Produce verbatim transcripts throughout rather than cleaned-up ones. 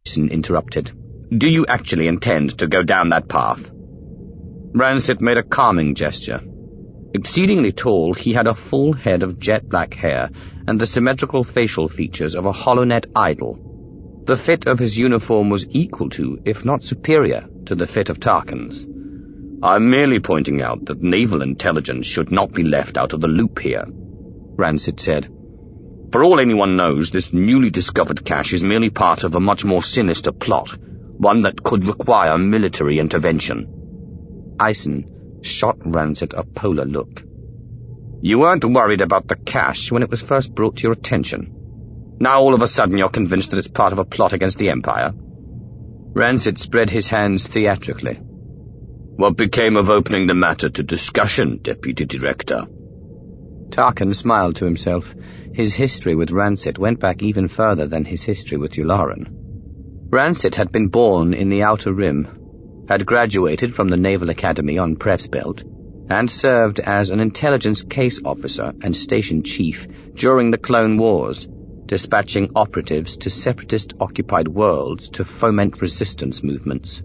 Aysen interrupted. Do you actually intend to go down that path? Rancid made a calming gesture. Exceedingly tall, he had a full head of jet-black hair and the symmetrical facial features of a HoloNet idol. The fit of his uniform was equal to, if not superior, to the fit of Tarkin's. I'm merely pointing out that naval intelligence should not be left out of the loop here, Rancid said. For all anyone knows, this newly discovered cache is merely part of a much more sinister plot, one that could require military intervention. Aysen shot Rancid a polar look. You weren't worried about the cache when it was first brought to your attention. Now all of a sudden you're convinced that it's part of a plot against the Empire? Rancid spread his hands theatrically. What became of opening the matter to discussion, Deputy Director? Tarkin smiled to himself. His history with Rancid went back even further than his history with Yularen. Rancid had been born in the Outer Rim, had graduated from the Naval Academy on Prevsbelt, and served as an intelligence case officer and station chief during the Clone Wars, dispatching operatives to separatist-occupied worlds to foment resistance movements.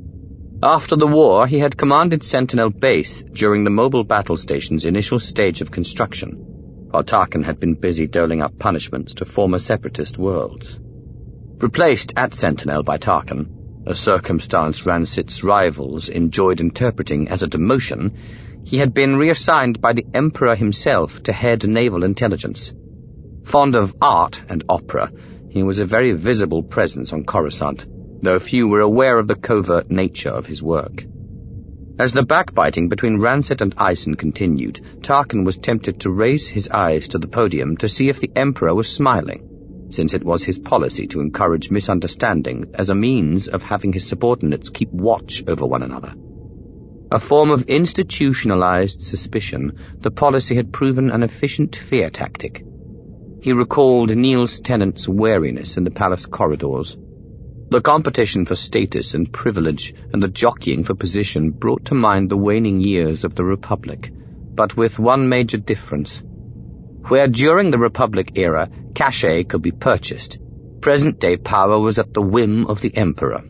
After the war, he had commanded Sentinel Base during the mobile battle station's initial stage of construction, while Tarkin had been busy doling out punishments to former separatist worlds. Replaced at Sentinel by Tarkin, a circumstance Rancid's rivals enjoyed interpreting as a demotion, he had been reassigned by the Emperor himself to head naval intelligence. Fond of art and opera, he was a very visible presence on Coruscant, though few were aware of the covert nature of his work. As the backbiting between Rancid and Aysen continued, Tarkin was tempted to raise his eyes to the podium to see if the Emperor was smiling, since it was his policy to encourage misunderstanding as a means of having his subordinates keep watch over one another. A form of institutionalized suspicion, the policy had proven an efficient fear tactic. He recalled Niels Tennant's wariness in the palace corridors. The competition for status and privilege and the jockeying for position brought to mind the waning years of the Republic, but with one major difference. Where during the Republic era cachet could be purchased, present-day power was at the whim of the Emperor.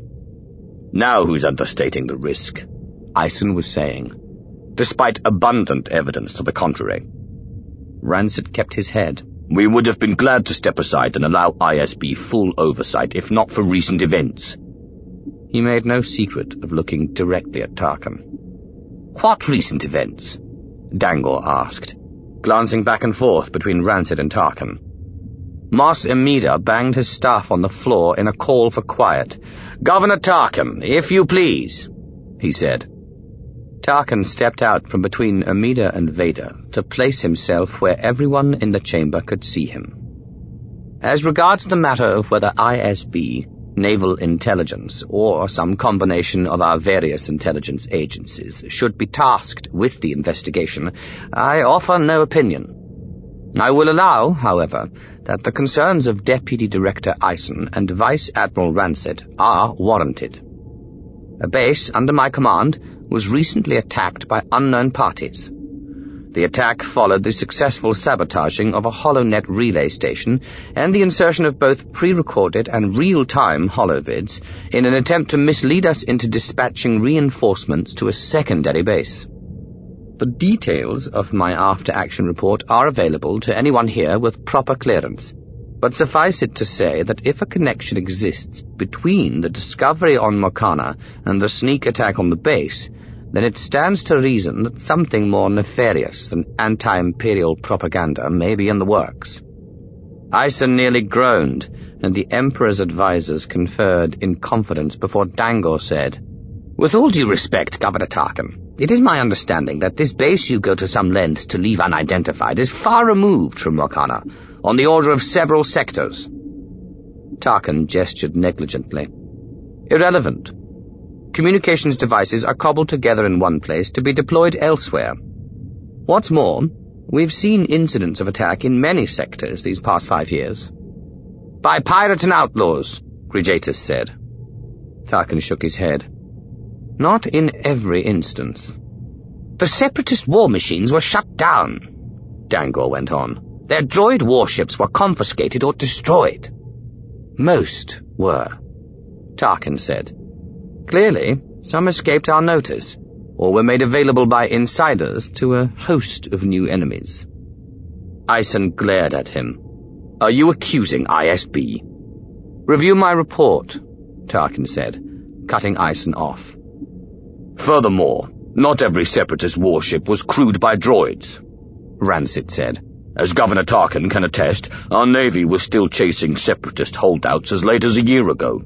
Now who's understating the risk? Aysen was saying, despite abundant evidence to the contrary. Rancid kept his head. We would have been glad to step aside and allow I S B full oversight, if not for recent events. He made no secret of looking directly at Tarkin. What recent events? Dangor asked, glancing back and forth between Rancid and Tarkin. Mos Amida banged his staff on the floor in a call for quiet. Governor Tarkin, if you please, he said. Tarkin stepped out from between Amida and Vader to place himself where everyone in the chamber could see him. As regards the matter of whether I S B, naval intelligence, or some combination of our various intelligence agencies should be tasked with the investigation, I offer no opinion. I will allow, however, that the concerns of Deputy Director Aysen and Vice Admiral Rancid are warranted. A base under my command was recently attacked by unknown parties. The attack followed the successful sabotaging of a HoloNet relay station and the insertion of both pre-recorded and real-time holovids in an attempt to mislead us into dispatching reinforcements to a secondary base. The details of my after-action report are available to anyone here with proper clearance, but suffice it to say that if a connection exists between the discovery on Mokana and the sneak attack on the base, then it stands to reason that something more nefarious than anti-imperial propaganda may be in the works. Aysen nearly groaned, and the Emperor's advisers conferred in confidence before Dangor said, With all due respect, Governor Tarkin, it is my understanding that this base you go to some lengths to leave unidentified is far removed from Mokana, on the order of several sectors. Tarkin gestured negligently. Irrelevant. Communications devices are cobbled together in one place to be deployed elsewhere. What's more, we've seen incidents of attack in many sectors these past five years. By pirates and outlaws, Grijatus said. Tarkin shook his head. Not in every instance. The separatist war machines were shut down, Dangor went on. Their droid warships were confiscated or destroyed. Most were, Tarkin said. Clearly, some escaped our notice, or were made available by insiders to a host of new enemies. Ison glared at him. Are you accusing I S B? Review my report, Tarkin said, cutting Ison off. Furthermore, not every Separatist warship was crewed by droids, Rancid said. As Governor Tarkin can attest, our Navy was still chasing Separatist holdouts as late as a year ago.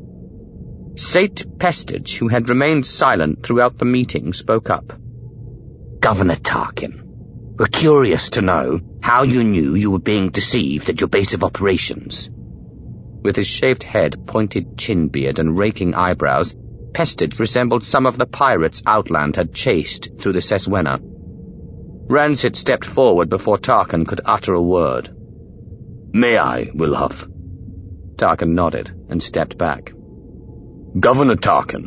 Sate Pestage, who had remained silent throughout the meeting, spoke up. Governor Tarkin, we're curious to know how you knew you were being deceived at your base of operations. With his shaved head, pointed chin beard, and raking eyebrows, Pestage resembled some of the pirates Outland had chased through the Seswena. Rancid stepped forward before Tarkin could utter a word. May I, Wilhuff? Tarkin nodded and stepped back. Governor Tarkin,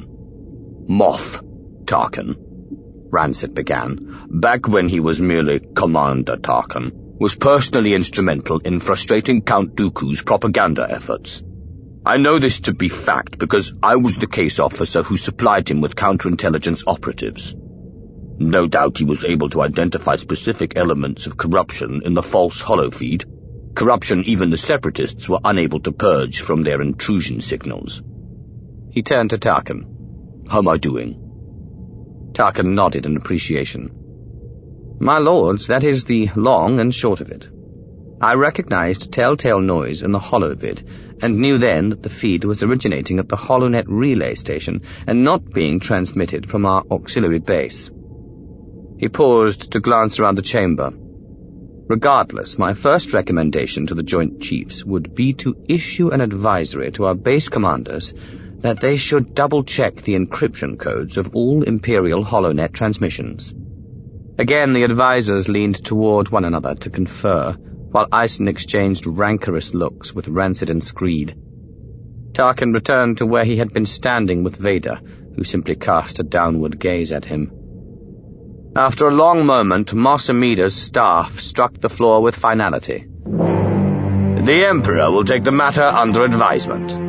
Moff Tarkin, Rancid began, back when he was merely Commander Tarkin, was personally instrumental in frustrating Count Dooku's propaganda efforts. I know this to be fact because I was the case officer who supplied him with counterintelligence operatives. No doubt he was able to identify specific elements of corruption in the false holofeed, corruption even the Separatists were unable to purge from their intrusion signals. He turned to Tarkin. How am I doing? Tarkin nodded in appreciation. My lords, that is the long and short of it. I recognized telltale noise in the holovid, and knew then that the feed was originating at the HoloNet relay station and not being transmitted from our auxiliary base. He paused to glance around the chamber. Regardless, my first recommendation to the Joint Chiefs would be to issue an advisory to our base commanders that they should double-check the encryption codes of all Imperial HoloNet transmissions. Again, the advisors leaned toward one another to confer, while Ison exchanged rancorous looks with Rancid and Screed. Tarkin returned to where he had been standing with Vader, who simply cast a downward gaze at him. After a long moment, Mos Amida's staff struck the floor with finality. The Emperor will take the matter under advisement.